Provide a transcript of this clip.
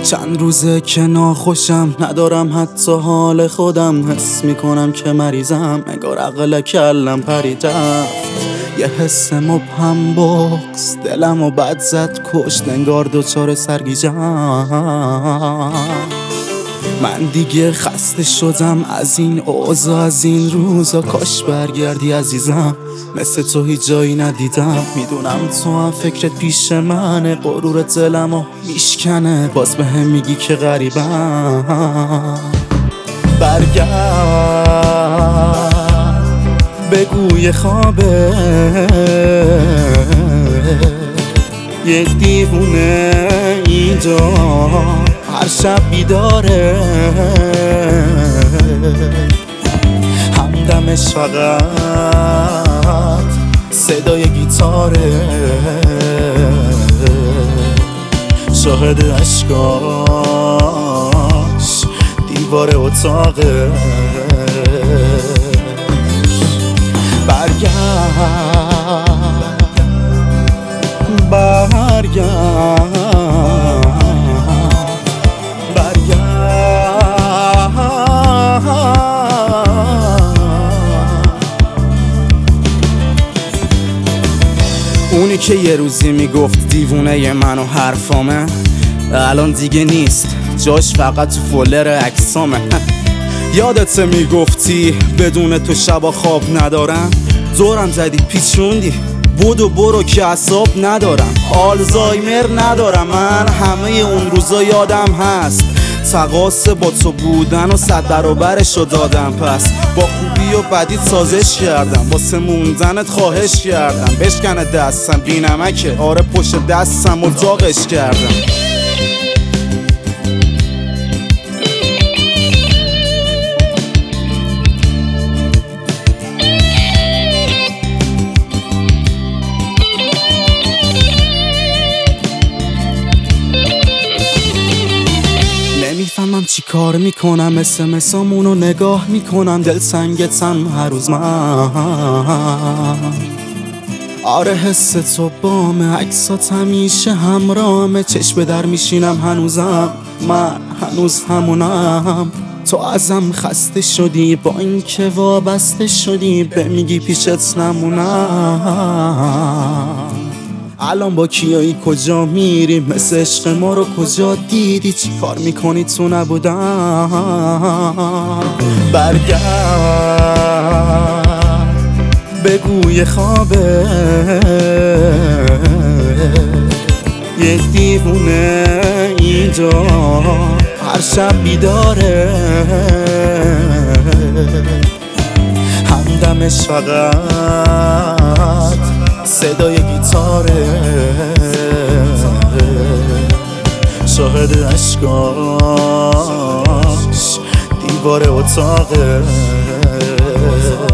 چند روزه که ناخوشم، ندارم حتی حال خودم. حس میکنم که مریضم، انگار عقل کلم پرید رفت. یه حس مبهم بغض دلمو بد زد کشت، انگار دوچار سرگیجم. من دیگه خسته شدم از این اوضاع، از این روزا. کاش برگردی عزیزم، مثل تو هیچ جایی ندیدم. میدونم تو هم فکرت پیش منه، غرور دلمو میشکنه. باز به هم میگی که غریبم. برگرد بگو یه خوابه، یه دیوونه اینجا هر شب بیداره. همدمش فقط صدای گیتاره، شاهد اشکاش دیوار اتاقه. برگرد اونی که یه روزی میگفت دیوونه من و حرفامه، الان دیگه نیست، جاش فقط تو فولر عکسامه. یادت میگفتی بدون تو شبا خواب ندارم، دورم زدی پیچوندی، بودو برو که اعصاب ندارم. آلزایمر ندارم من، همه اون روزا یادم هست. تقاص با تو بودن و 100 برابرشو دادم. پس با خوبی و بدی سازش کردم، واسه موندنت خواهش کردم. بشکنه دستم بی نمکه، آره پشت دستم و داغش کردم. نمیفهمم چی کار میکنم، اسمسامونو نگاه میکنم، دل سنگتم هر روز من. آره حس تو بامه، عکسات همیشه همراهمه. چشم در میشینم هنوزم، من هنوز همونم. تو ازم خسته شدی، با اینکه وابسته شدی، به میگی پیشت نمونم. الان با کیایی کجا میری؟ مثل عشق ما رو کجا دیدی؟ چی کار میکنی تو نبودم؟ برگرد بگو یه خوابه، یه دیوونه اینجا هر شب بیداره. همدمش فقط صدای گیتاره، شاهد اشکاش دیوار اتاقه.